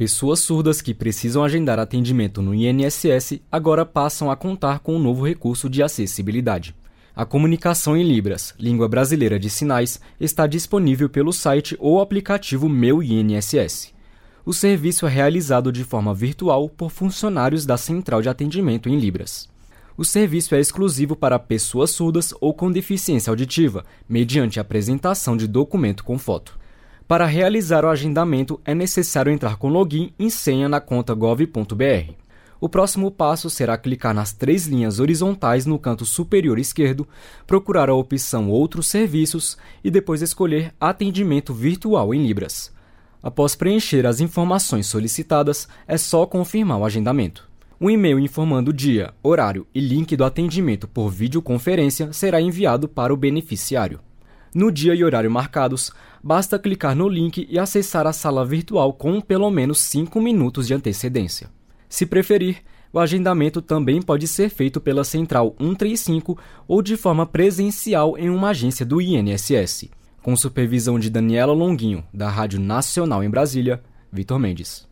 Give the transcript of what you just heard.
Pessoas surdas que precisam agendar atendimento no INSS agora passam a contar com um novo recurso de acessibilidade. A comunicação em Libras, língua brasileira de sinais, está disponível pelo site ou aplicativo Meu INSS. O serviço é realizado de forma virtual por funcionários da Central de Atendimento em Libras. O serviço é exclusivo para pessoas surdas ou com deficiência auditiva, mediante apresentação de documento com foto. Para realizar o agendamento, é necessário entrar com login e senha na conta gov.br. O próximo passo será clicar nas 3 linhas horizontais no canto superior esquerdo, procurar a opção Outros Serviços e depois escolher Atendimento Virtual em Libras. Após preencher as informações solicitadas, é só confirmar o agendamento. Um e-mail informando o dia, horário e link do atendimento por videoconferência será enviado para o beneficiário. No dia e horário marcados, basta clicar no link e acessar a sala virtual com pelo menos 5 minutos de antecedência. Se preferir, o agendamento também pode ser feito pela Central 135 ou de forma presencial em uma agência do INSS. Com supervisão de Daniela Longuinho, da Rádio Nacional em Brasília, Vitor Mendes.